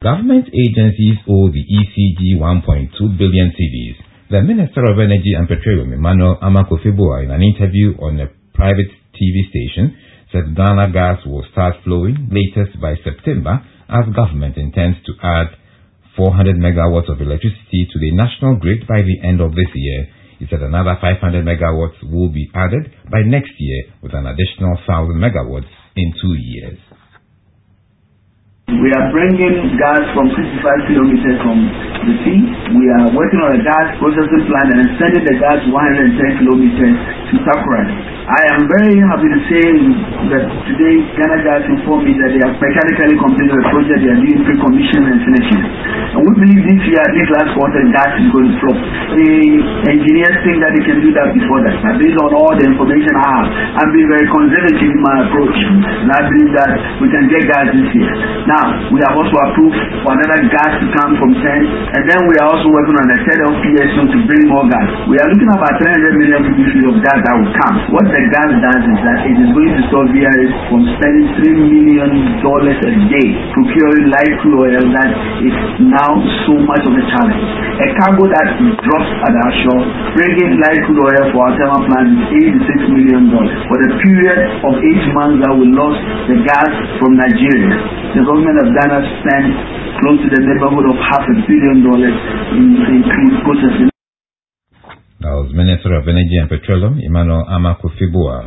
Government agencies owe the ECG 1.2 billion cedis. The Minister of Energy and Petroleum, Emmanuel Amakofiboa, in an interview on a private TV station, said Ghana gas will start flowing latest by September as government intends to add 400 megawatts of electricity to the national grid by the end of this year. He said another 500 megawatts will be added by next year with an additional 1,000 megawatts in 2 years. We are bringing gas from 65 kilometers from the sea. We are working on a gas processing plant and sending the gas 110 kilometers to Takoradi. I am very happy to say that today Ghana Gas informed me that they have mechanically completed the project. They are doing pre-commissioning and finishing. And we believe this year, this last quarter, gas is going to flow. The engineers think that they can do that before that. But based on all the information I have, I'm being very conservative in my approach. And I believe that we can get gas this year. Now, we have also approved for another gas to come from 10. And then we are also working on a third FPSO to bring more gas. We are looking at about 300 million cubic feet of gas that will come. What the gas does is that it is going to stop VRS from spending $3 million a day procuring light crude oil that is now so much of a challenge. A cargo that drops at our shore, bringing light crude oil for our thermal plant is $86 million. For the period of 8 months that we lost the gas from Nigeria, the government of Ghana spent close to the neighborhood of $500 million in crude processing. That was Minister of Energy and Petroleum, Emmanuel Amakofiboa.